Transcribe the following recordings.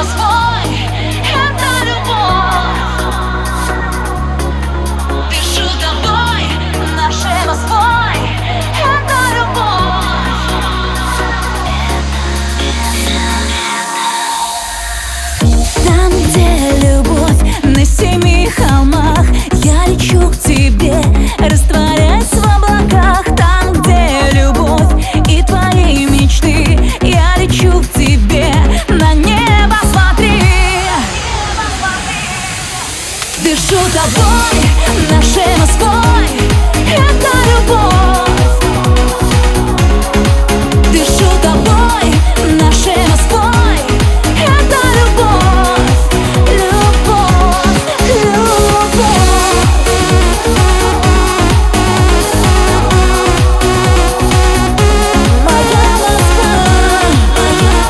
Москвой, это любовь. Дышу тобой, нашей Москвой, это любовь. Там, где любовь на 7 холмах, я лечу к тебе, растворяясь в облаках. Там, где любовь и твои мечты, я лечу к тебе, на небо смотри. Дышу тобой, нашей Москвой, это любовь. Дышу тобой, нашей Москвой, это любовь. Любовь, любовь. Моя Москва, моя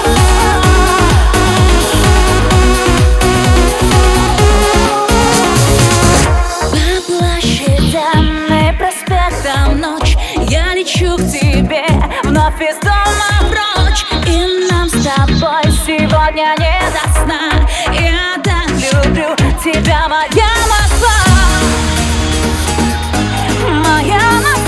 Москва. По площадям и проспектам ночь, я лечу к тебе, вновь из дома прочь. И нам с тобой сегодня не до сна. Я так люблю тебя, моя Москва, моя Москва.